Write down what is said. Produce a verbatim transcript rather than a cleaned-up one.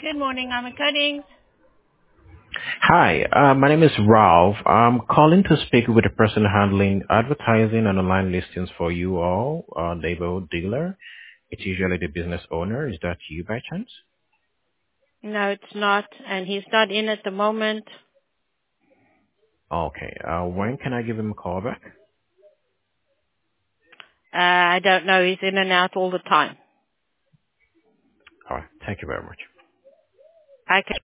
Good morning, I'm a Cuttings. Hi, uh, my name is Ralph. I'm calling to speak with the person handling advertising and online listings for you all, uh, label dealer. It's usually the business owner. Is that you by chance? No, it's not, and he's not in at the moment. Okay. Uh, when can I give him a call back? Uh, I don't know, he's in and out all the time. All right. Thank you very much. I can